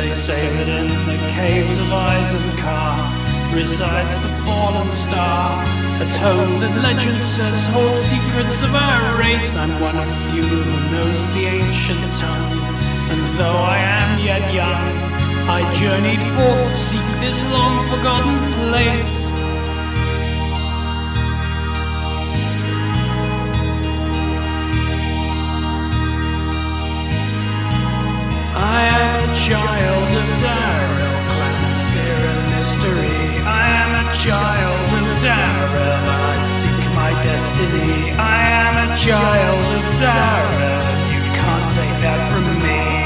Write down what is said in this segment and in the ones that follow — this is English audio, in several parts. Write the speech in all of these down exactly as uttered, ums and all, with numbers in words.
They say that in the caves of Isengard resides the fallen star, a tome that legend says holds secrets of our race. I'm one of few who knows the ancient tongue, and though I am yet young, I journeyed forth to seek this long-forgotten place. I am a child of Darrell, clan of fear and mystery. I am a child of Darrell, and I seek my destiny. I am a child of Darrell, and you can't take that from me.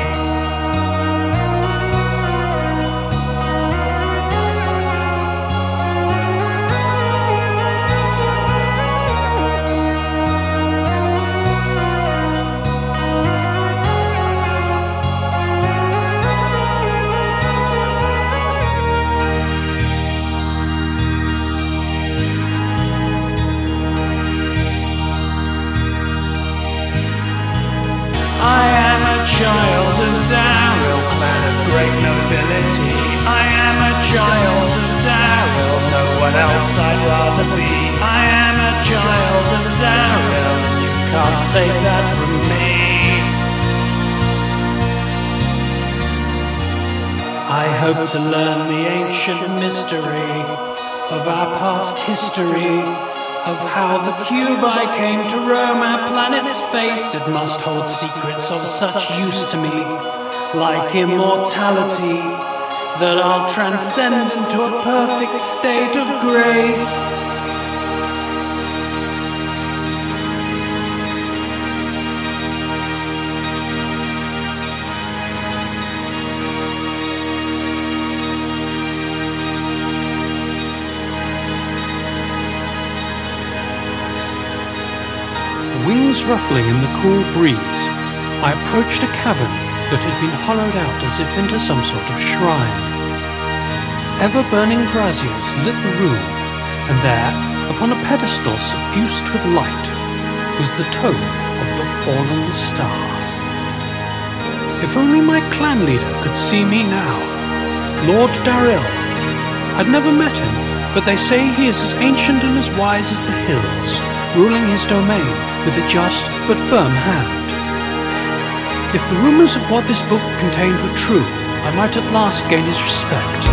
I am a child of Darrell, clan of great nobility. I am a child of Darrell, no one else I'd rather be. I am a child of Darrell, and you can't take that from me. I hope to learn the ancient mystery of our past history, of how the cube I came to roam our planet's face. It must hold secrets of such use to me, like immortality, that I'll transcend into a perfect state of grace. Wings ruffling in the cool breeze, I approached a cavern that had been hollowed out as if into some sort of shrine. Ever-burning braziers lit the room, and there, upon a pedestal suffused with light, was the tome of the fallen star. If only my clan leader could see me now, Lord Darrell. I'd never met him, but they say he is as ancient and as wise as the hills, ruling his domain with a just but firm hand. If the rumors of what this book contained were true, I might at last gain his respect.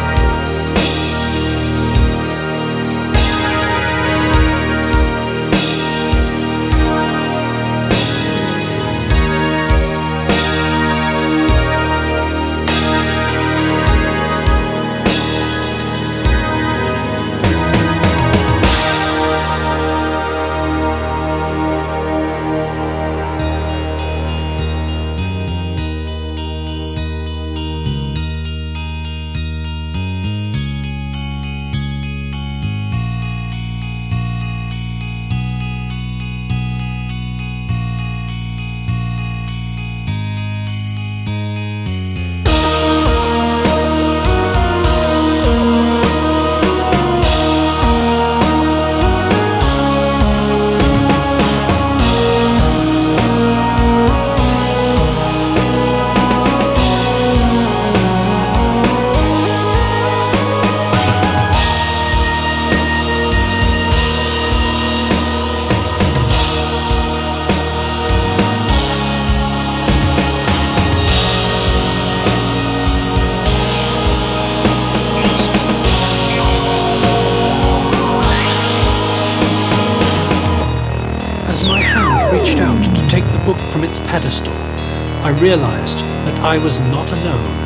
From its pedestal, I realized that I was not alone.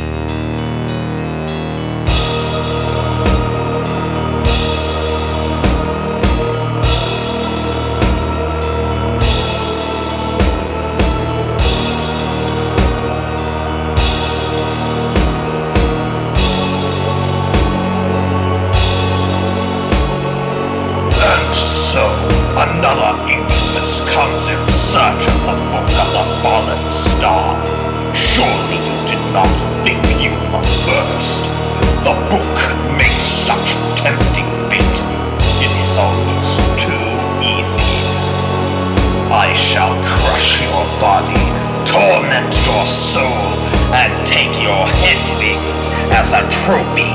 And so, another infamous comes in search of the book of the fallen star. Surely you did not think you were first. The book makes such tempting bait. It is almost too easy. I shall crush your body, torment your soul, and take your head wings as a trophy.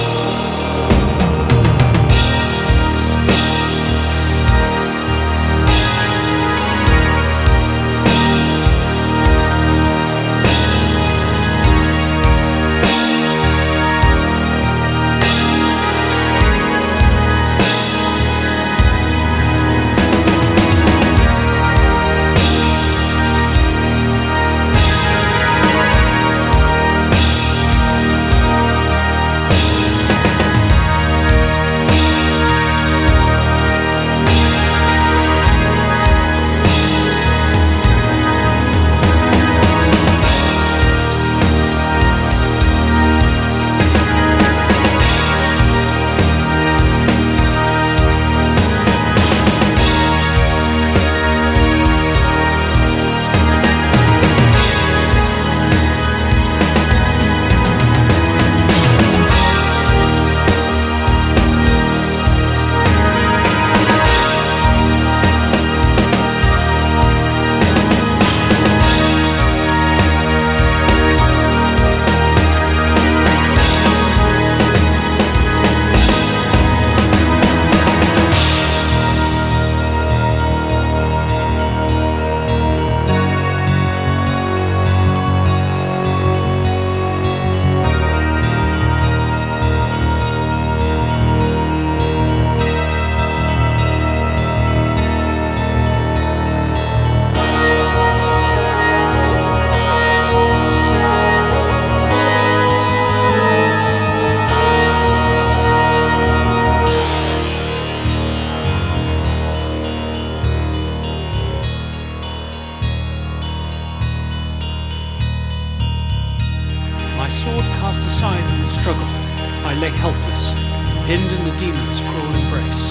Sword cast aside in the struggle, I lay helpless, pinned in the demon's cruel embrace.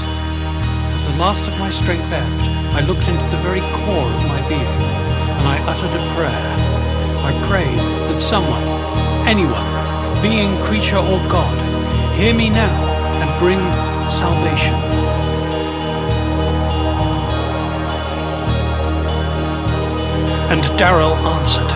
As the last of my strength ebbed, I looked into the very core of my being, and I uttered a prayer. I prayed that someone, anyone, being, creature, or God, hear me now and bring salvation. And Darrell answered.